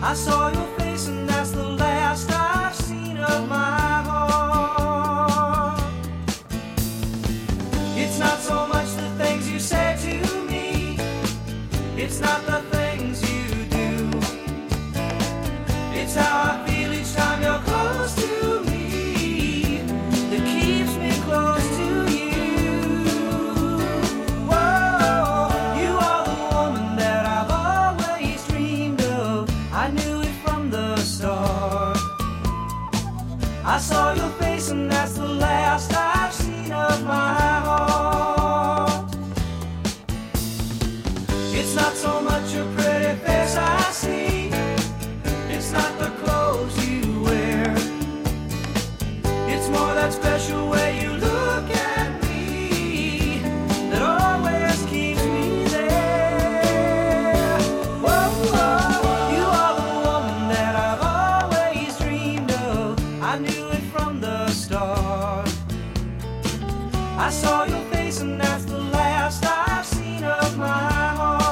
I saw your face and that's the last I've seen of my heart. It's not so much the things you say to me, it's not the things you do, it's how I feel each time you're close to me that keeps me close to you. Whoa, you are the woman that I've always dreamed of. I knew it from the start. I saw your face and that's the last I've seen of my heart. It's not so much your pretty face I see, it's not the clothes you wear, it's more that special way you look at me that always keeps me there. Whoa, whoa, you are the woman that I've always dreamed of. I knew it from the start. I saw your face and that's the last I've seen of my heart.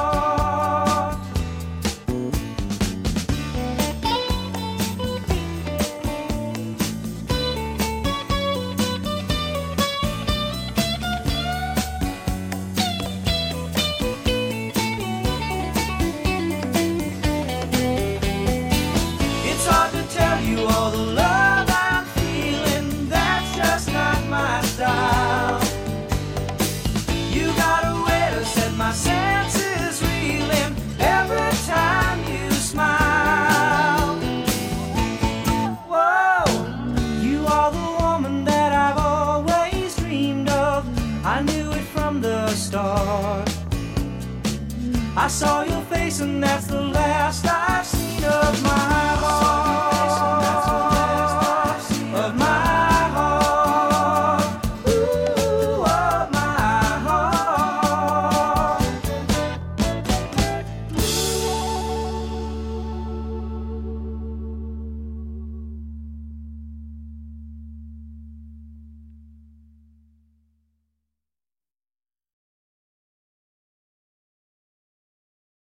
It's hard to tell you all the love I'm feeling, that's just not my style. You got a way to set my senses reeling every time you smile. Whoa, you are the woman that I've always dreamed of. I knew it from the start. I saw your face and that's the last I've seen of my heart.